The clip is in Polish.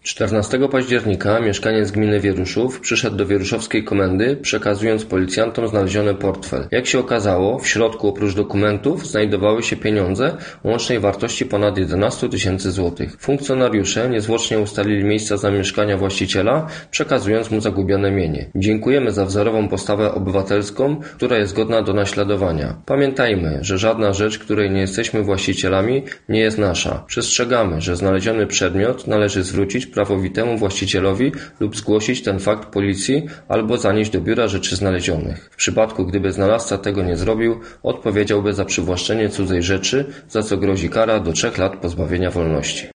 14 października mieszkaniec gminy Wieruszów przyszedł do wieruszowskiej komendy, przekazując policjantom znaleziony portfel. Jak się okazało, w środku oprócz dokumentów znajdowały się pieniądze o łącznej wartości ponad 11 tysięcy złotych. Funkcjonariusze niezwłocznie ustalili miejsca zamieszkania właściciela, przekazując mu zagubione mienie. Dziękujemy za wzorową postawę obywatelską, która jest godna do naśladowania. Pamiętajmy, że żadna rzecz, której nie jesteśmy właścicielami, nie jest nasza. Przestrzegamy, że znaleziony przedmiot należy zwrócić prawowitemu właścicielowi lub zgłosić ten fakt policji albo zanieść do biura rzeczy znalezionych. W przypadku, gdyby znalazca tego nie zrobił, odpowiedziałby za przywłaszczenie cudzej rzeczy, za co grozi kara do 3 lat pozbawienia wolności.